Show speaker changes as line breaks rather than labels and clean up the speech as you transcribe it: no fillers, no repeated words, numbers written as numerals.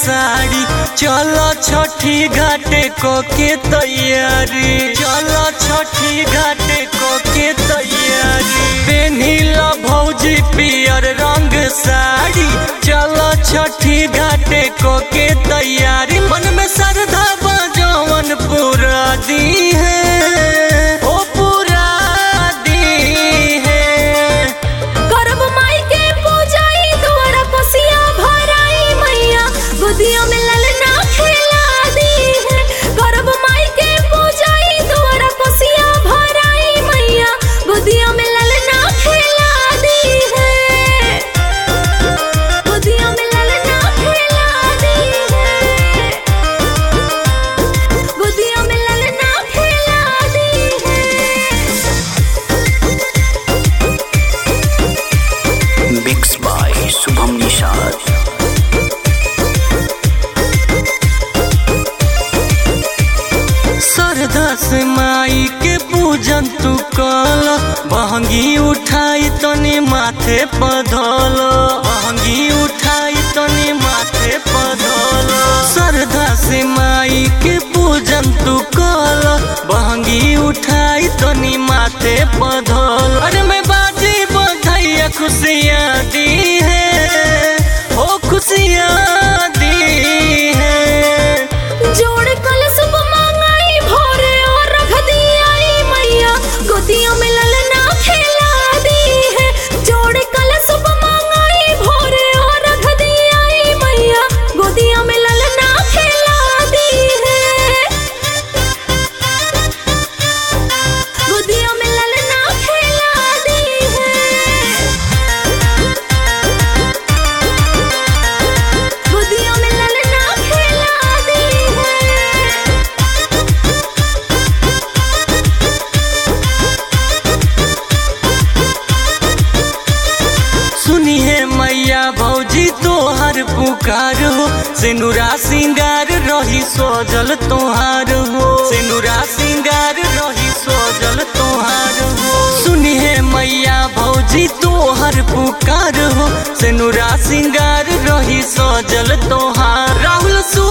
साड़ी। चलो छठी घाटे को के तैयारी, चलो छठी घाटे को के तैयारी। पेन्हिला भौजी पियर रंग साड़ी, चलो छठी घाटे को के तैयारी। मन में श्रद्धा बजवन पूरा दी है, ओ पूरा दी है।
करब माई के पूजाई द्वारा कोसिया भराई मैया गोदिया में ललना खिला दी है। करब माई के पूजाई द्वारा कोसिया भराई मैया गोदिया में ललना खिला दी है, गोदिया में ललना खिला दी है, गोदिया में ललना खिला दी है।
Mix by Shubham Nishad.
श्रद्धा से माई के पूजन तू कल, बहंगी उठाई तनी माथे पधल, बहंगी उठाई तनी माथे पधल। श्रद्धा से माई के पूजन तू कल, बहंगी उठाई तनी माथे पधल। अरे मैं बाजी बधाइया खुशियाँ दी है, ओ खुशियाँ दी है।
जोड़ कलश मांगाई भोरे और रख दियाई मैया गोदिया में ललना खिला दी है। जोड़ कलश मांगाई भोरे और रख दियाई मैया गोदिया में ललना खिला दी है, गोदिया में ललना खिला दी है, गोदिया में ललना खिला दी है।
सुनी है मैया भौजी तोहर पुकार हो, सिनुरा सिंगार रही सोजल तोहार हो, सिनुरा सिंगार रही सोजल तोहार हो। सुनी है मैया भौजी तोहर पुकार हो, सिनुरा सिंगार रही सोजल तोहार। राहुल